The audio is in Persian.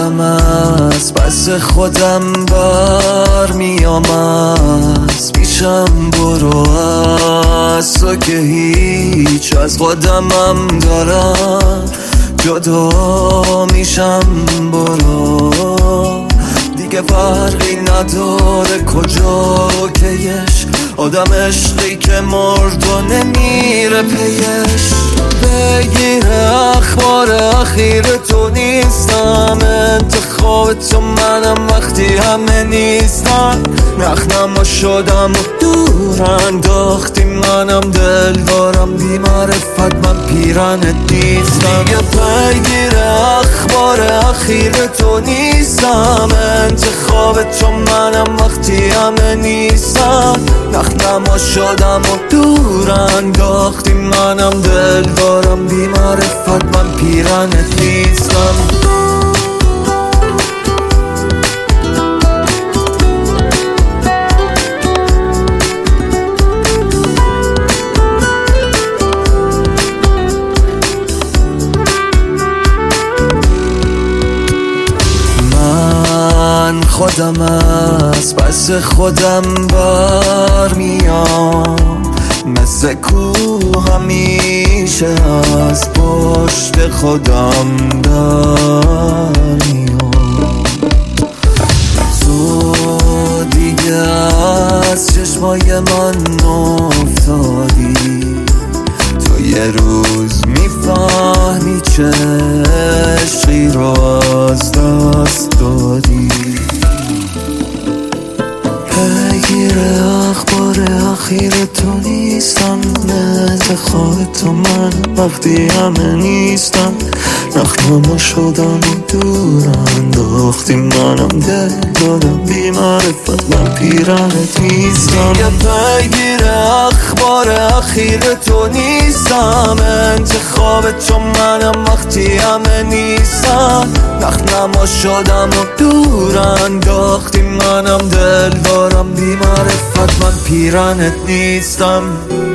خودم از پس خودم بر میام، از پیشم برو، از تو که هیچ از خودمم دارم جدا میشم. برو دیگه فرقی نداره کجا کیش، آدم عشقی که مرد و نمیره پیش. بگیر اخبار اخیر تو نیستم، انتخاب تو منم وقتی همه نیستن. نخنما شدم و دور انداختی منم، دل دارم بی معرفت من پیرنت نیستم. دیگه بگیر اخبار اخیر تو نیستم، انتخاب تو منم وقتی همه نیستن. نخنما شدم و دور انداختی منم، دل دارم بی معرفت من پیرنت نیستم. من خودم از پس خودم بر میام، مثل کوه همیشه از پشت خودم در میام. تو دیگه از چشمای من افتادی، تو یه روز میفهمی چه عشقی رو از دست دادی. بگیر اخبار اخیر تو نیستم، انتخاب تو من وقتی همه نیستم. نخنما شدم و دور انداختی منم، دل دادم بی معرفت من پیرنت نیستم. دیگه بگیر اخبار اخیر تو نیستم، انتخاب تو منم وقتی همه نیستن. نخنما شدم و دور انداختی منم، دل دارم بی معرفت من پیرنت نیستم.